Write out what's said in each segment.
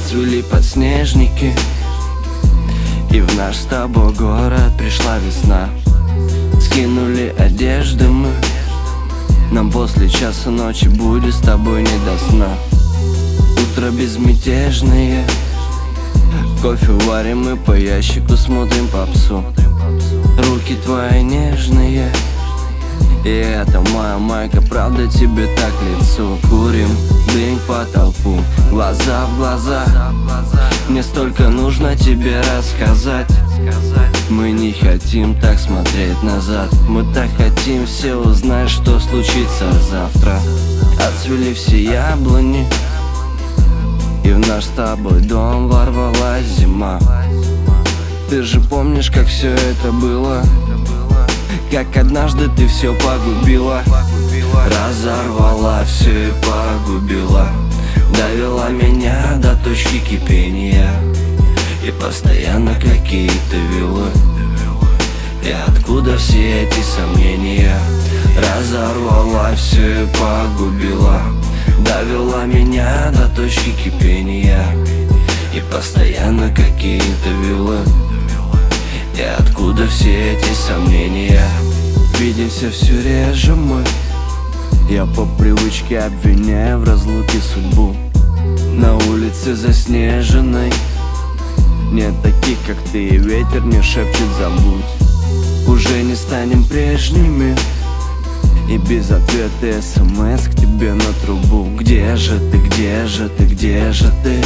Отцвели подснежники, и в наш с тобой город пришла весна. Скинули одежды мы, нам после часа ночи будет с тобой не до сна. Утро безмятежное, кофе варим мы по ящику, смотрим попсу. Руки твои нежные, и это моя майка, правда тебе так к лицу. Курим, дым к потолку, глаза в глаза. Мне столько нужно тебе рассказать. Мы не хотим так смотреть назад, мы так хотим все узнать, что случится завтра. Отцвели все яблони, и в наш с тобой дом ворвалась зима. Ты же помнишь, как все это было, как однажды ты все погубила. Разорвала все и погубила, довела меня до точки кипения. И постоянно какие-то вилы, и откуда все эти сомнения? Разорвала все и погубила, довела меня до точки кипения. И постоянно какие-то вилы, и откуда все эти сомнения? Видимся все реже мы, я по привычке обвиняю в разлуке судьбу. На улице заснеженной нет таких, как ты, и ветер не шепчет забудь. Уже не станем прежними, и без ответа СМС к тебе на трубу. Где же ты, где же ты, где же ты?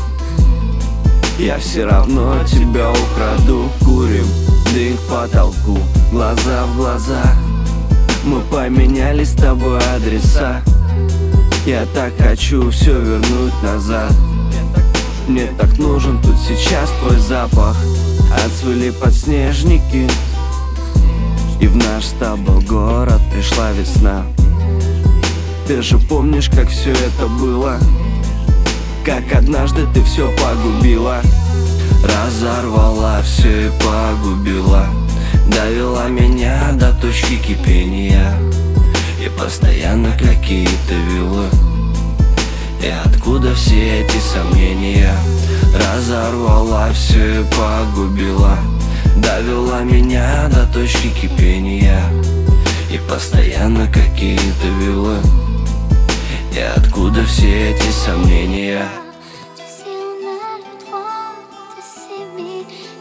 Я все равно тебя украду. Курим, дым к потолку, глаза в глаза. Мы поменяли с тобой адреса. Я так хочу все вернуть назад. Мне так нужен тут сейчас твой запах. Отцвели подснежники, и в наш с тобой город пришла весна. Ты же помнишь, как все это было, как однажды ты все погубила. Разорвала все и погубила, довела меня до точки кипения. И постоянно какие-то вилы, и откуда все эти сомнения? Разорвала все и погубила, довела меня до точки кипения. И постоянно какие-то вилы, и откуда все эти сомнения? Tu sais, on a le droit de s'aimer.